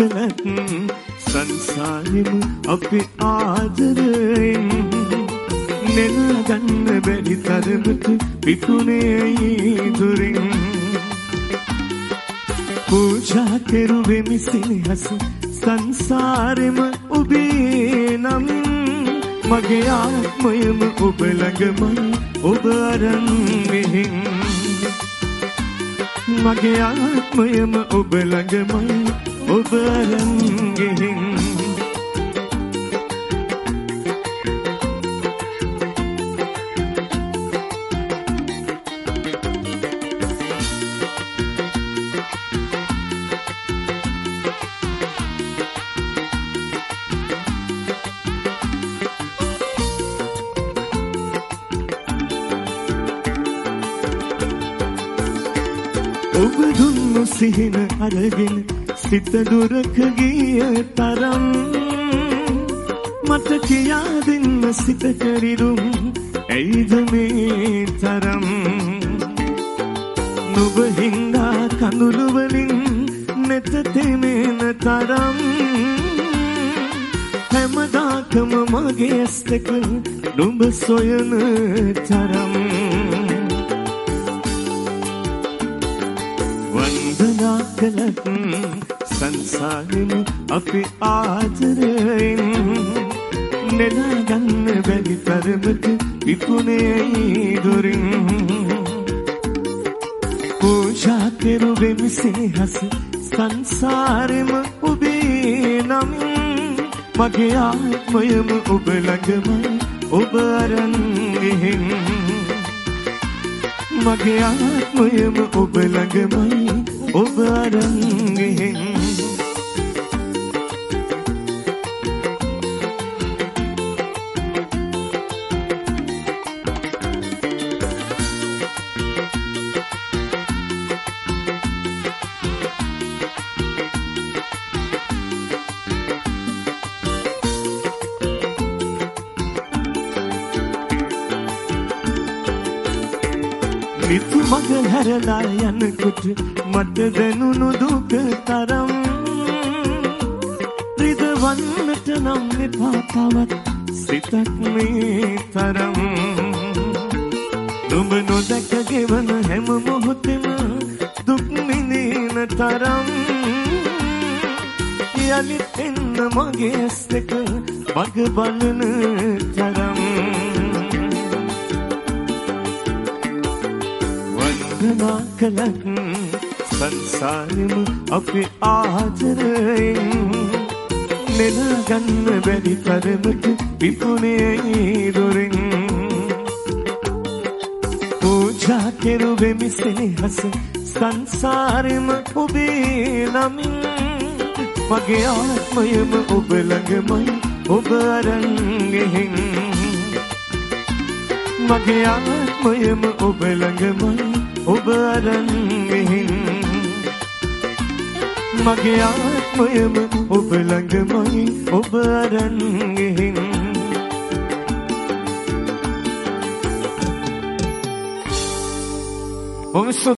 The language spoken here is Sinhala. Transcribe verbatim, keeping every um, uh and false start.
කළත් සංසාරෙම අපි ආදරයෙන් නෙලාගන්න බැරි තරමට පිපුණේ දුරින් පූජා කෙරුවෙමි සිනහස සංසාරෙම ඔබේ නමින් මගේ ආත්මයම ඔබ ළඟමයි ඔබ අරන් මෙහෙන් මගේ ආත්මයම ඔබ ළඟමයි ඔබ අරන් ගෙහෙන් ඔබ දුන්නු සිහින අරගෙන සිත දුරක ගිය තරම් මට කියා දෙන්න සිත කරිරුම් ඇයිද මේ තරම් නුඹ හින්දා කඳුළු වලින් නෙත තෙමෙන තරම් හැමදාකම මගේ ඇස් දෙක නුඹ සොයන තරම් වන්දනා කළත් සංසාරෙම අපි ආදරයෙන් නෙලාගන්න බැරි තරමට විපුණේ දුරින් පූජා කෙරුවෙමි සිනහස සංසාරෙම ඔබේ නමින් මගේ ආත්මයම ඔබ ළඟමයි ඔබ අරන් ගෙහෙන් මගේ ආත්මයම ඔබ ළඟමයි ඔබ අරන් ගෙහෙන් නිතු මග හැරලා යනකොට මට දැනුණු දුක තරම් රිදවන්නට නම් එපා තවත් සිතක් මේ තරම් නුඹ නොදැක ගෙවන හැම මොහොතෙම දුක් විඳින තරම් යලිත් එන්න මගේ ඇස් දෙක වග බලන තරම් වන්දනා කළත් සංසාරෙම අපි ආදරයෙන් නෙලාගන්න බැරි තරමට විපුණේ දුරින් පූජා කෙරුවෙමි සිනහස සංසාරෙම ඔබේ නමින් මගේ ආත්මයම ඔබ ළඟමයි ඔබ අරන් ගෙහෙන් මගේ ආත්මයම ඔබ ළඟමයි ඔබ අරන් ගෙහෙන් මගේ ආත්මයම ඔබ ළඟමයි ඔබ අරන් ගෙහෙන් ඔව්